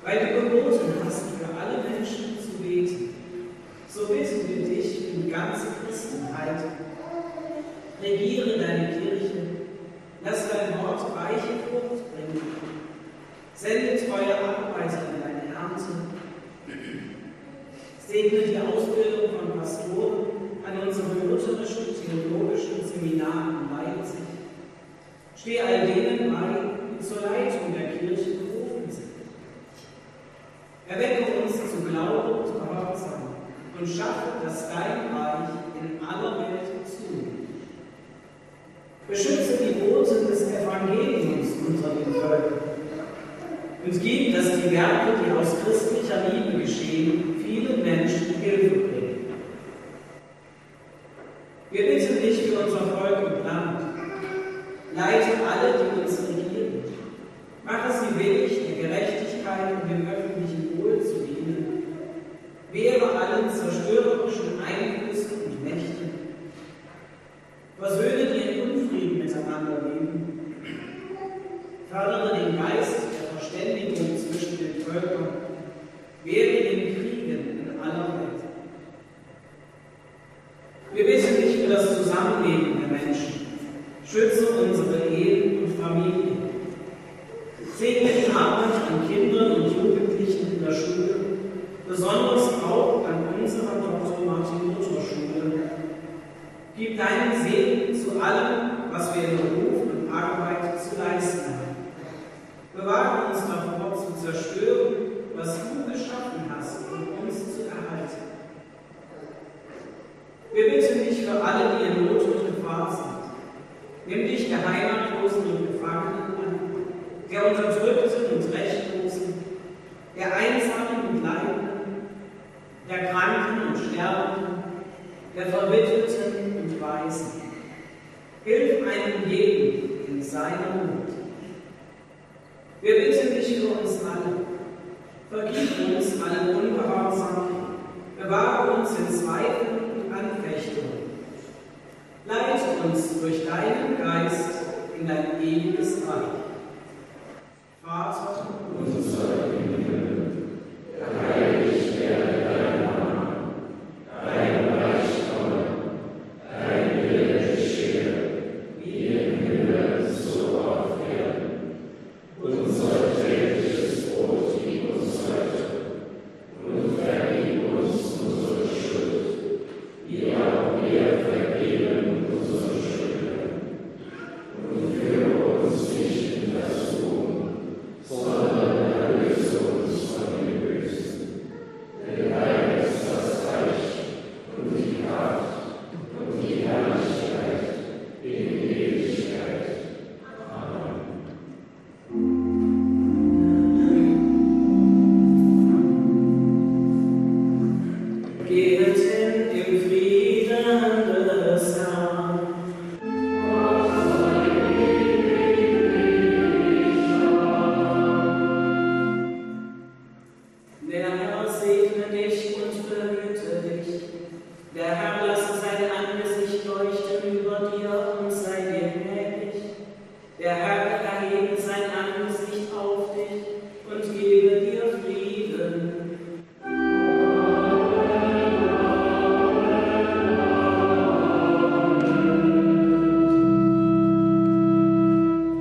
weil du geboten hast, für alle Menschen zu beten. So bitten wir dich in ganzer Christenheit. Regiere deine Kirche, lass dein Wort reiche Frucht bringen. Sende treue Arbeiter in deine Ernte. Segne die Ausbildung von Pastoren an unseren lutherischen theologischen Seminaren in Leipzig. Steh all denen bei, die zur Leitung der Kirche berufen sind. Erwecke uns zu Glauben und Gehorsam und schaffe, dass dein Reich in aller Welt zunimmt. Beschütze die Boten des Evangeliums unter den Völkern und gib, dass die Werke, die aus christlicher Liebe geschehen, vielen Menschen Hilfe bringen. Wir bitten dich für unser Volk und Land. Leite alle, die uns regieren. Mache sie willig, der Gerechtigkeit und dem öffentlichen Wohl zu dienen. Wehre allen zerstörerischen Einflüssen und Mächten. Versöhne die in Unfrieden miteinander leben. Fördere den Geist der Verständigung zwischen den Völkern. Wehre den Kriegen in aller Welt. Wir bitten dich für das Zusammenleben der Menschen. Schütze unsere Ehen und Familien. Segne die Arbeit an Kindern und Jugendlichen in der Schule, besonders auch an unserer Dr. Martin-Luther-Schule. Gib deinen Segen zu allem, was wir in Beruf und Arbeit zu leisten haben. Bewahre uns davor zu zerstören, was du geschaffen hast, um uns zu erhalten. Wir bitten dich für alle, die in Not und Gefahr sind. Nimm dich der Heimatlosen und Gefangenen an, der Unterdrückten und Rechtlosen, der Einsamen und Leidenden, der Kranken und Sterbenden, der Verwitweten und Waisen. Hilf einem jeden in seiner Not. Wir bitten dich für uns alle. Vergib uns alle Ungehorsam, bewahre uns in Zweifeln und Anfechtungen. Leite uns durch deinen Geist in dein ewiges Reich. Vater unser